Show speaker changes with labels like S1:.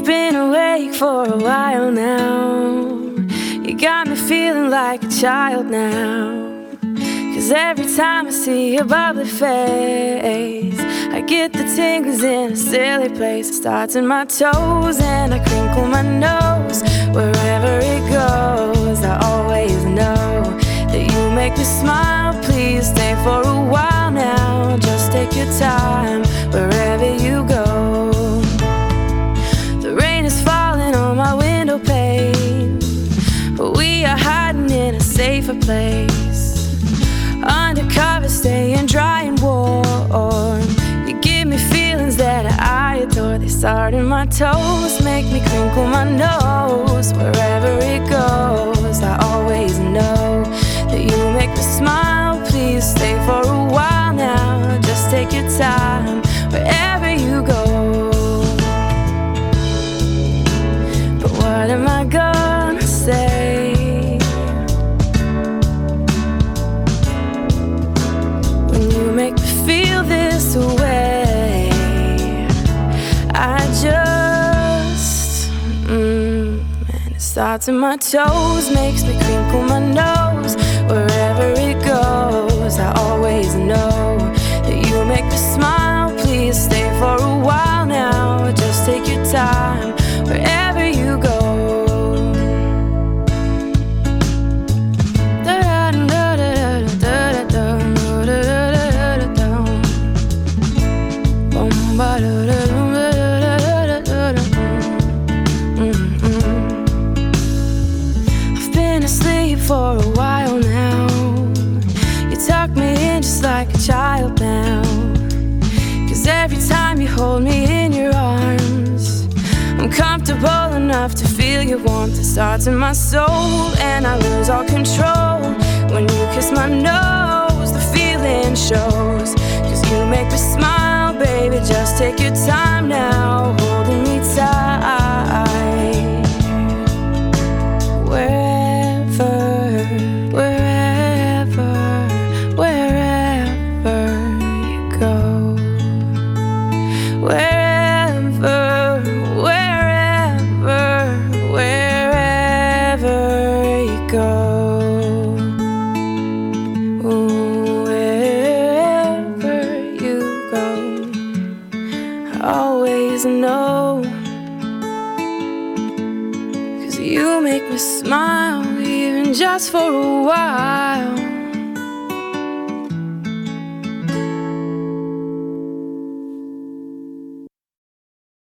S1: been awake for a while now. You got me feeling like a child now. 'Cause every time I see your bubbly face, I get the tingles in a silly place. It starts in my toes and I crinkle my nose. Wherever it goes, I always know that you make me smile. Please stay for a while now. Just take your time wherever you go. The rain is falling on my window pane, but we are hiding in a safer place. Undercover, staying dry and warm. You give me feelings that I adore. They start in my toes, make me crinkle my nose. Wherever it goes, I always know that you make me smile. Please stay for a while now. Just take your time wherever you go. But what am I gonna say? Make me feel this way. I just and it starts in my toes, makes me crinkle my nose. Wherever it goes, I always know that you make me smile. Please stay for a while now. Just take your time wherever you go. I've been asleep for a while now. You tuck me in just like a child now. 'Cause every time you hold me in your arms, I'm comfortable enough to feel your warmth. It starts in my soul and I lose all control. When you kiss my nose, the feeling shows. 'Cause you make me smile, baby, just take your time now, holding me tight. Wherever you go. Wherever you go. Always know, 'cause you make me smile, even just for a while.